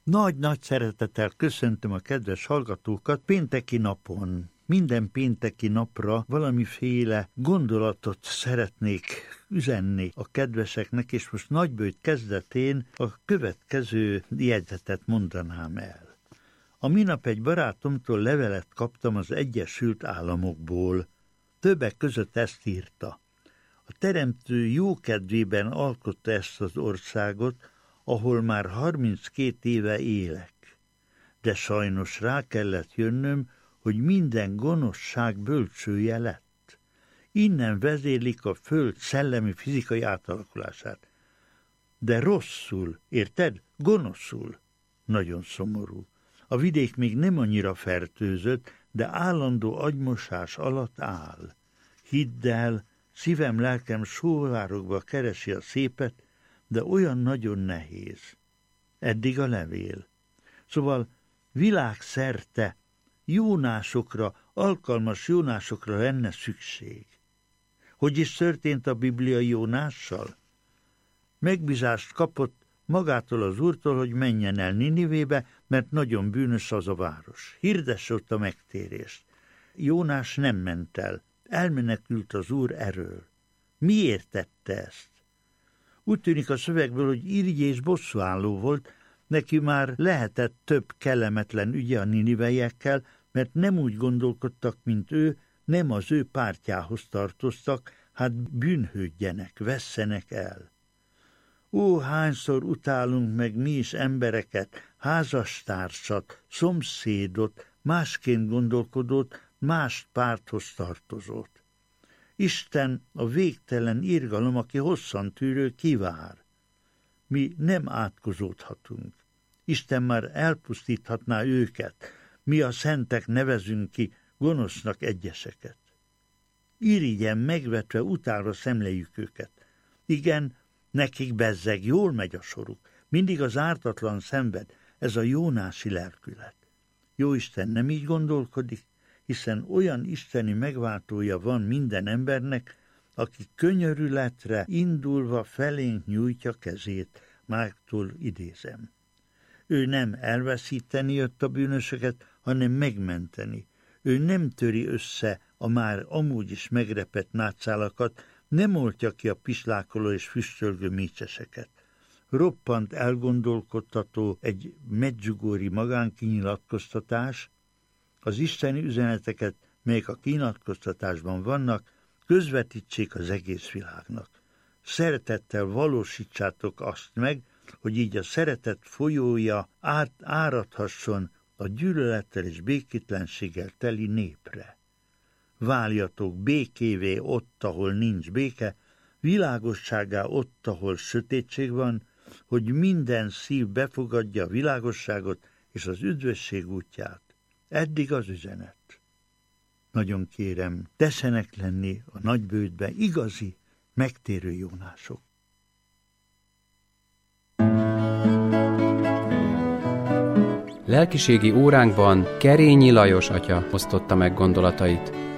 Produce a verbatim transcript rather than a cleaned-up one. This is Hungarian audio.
Nagy-nagy szeretettel köszöntöm a kedves hallgatókat pénteki napon. Minden pénteki napra valamiféle gondolatot szeretnék üzenni a kedveseknek, és most Nagyböjt kezdetén a következő jegyzetet mondanám el. A minap egy barátomtól levelet kaptam az Egyesült Államokból. Többek között ezt írta. A Teremtő jókedvében alkotta ezt az országot, ahol már harminckét éve élek. De sajnos rá kellett jönnöm, hogy minden gonoszság bölcsője lett. Innen vezérlik a föld szellemi fizikai átalakulását. De rosszul, érted? Gonoszul. Nagyon szomorú. A vidék még nem annyira fertőzött, de állandó agymosás alatt áll. Hidd el, szívem, lelkem sóvárokba keresi a szépet, de olyan nagyon nehéz. Eddig a levél. Szóval világszerte jónásokra, alkalmas jónásokra lenne szükség. Hogy is történt a bibliai Jónással? Megbízást kapott magától az Úrtól, hogy menjen el Ninivébe, mert nagyon bűnös az a város. Hirdesse ott a megtérést. Jónás nem ment el, elmenekült az Úr erről. Miért tette ezt? Úgy tűnik a szövegből, hogy irigy és bosszúálló volt, neki már lehetett több kellemetlen ügye a niniveiekkel, mert nem úgy gondolkodtak, mint ő, nem az ő pártjához tartoztak, hát bűnhődjenek, vesszenek el. Ó, hányszor utálunk meg mi is embereket, házastársat, szomszédot, másként gondolkodót, más párthoz tartozót. Isten a végtelen irgalom, aki hosszan tűrő, kivár. Mi nem átkozódhatunk. Isten már elpusztíthatná őket, mi a szentek nevezünk ki gonosznak egyeseket. Irigyen megvetve utálva szemléljük őket. Igen, nekik bezzeg, jól megy a soruk, mindig az ártatlan szenved, ez a jónási lelkület. Jóisten nem így gondolkodik, hiszen olyan isteni megváltója van minden embernek, aki könyörületre indulva felénk nyújtja kezét, Márktól idézem. Ő nem elveszíteni jött a bűnösöket, hanem megmenteni. Ő nem töri össze a már amúgy is megrepett nátszálakat, nem oltja ki a pislákoló és füstölgő mécseseket. Roppant elgondolkodtató egy medjugorji magánkinyilatkoztatás, az isteni üzeneteket, melyek a kinyilatkoztatásban vannak, közvetítsék az egész világnak. Szeretettel valósítsátok azt meg, hogy így a szeretet folyója át, áradhasson a gyűlölettel és békétlenséggel teli népre. Váljatok békévé ott, ahol nincs béke, világosságá ott, ahol sötétség van, hogy minden szív befogadja a világosságot és az üdvösség útját. Eddig az üzenet. Nagyon kérem, tessenek lenni a Nagyböjtbe igazi, megtérő jónások. Lelkiségi óránkban Kerényi Lajos atya osztotta meg gondolatait.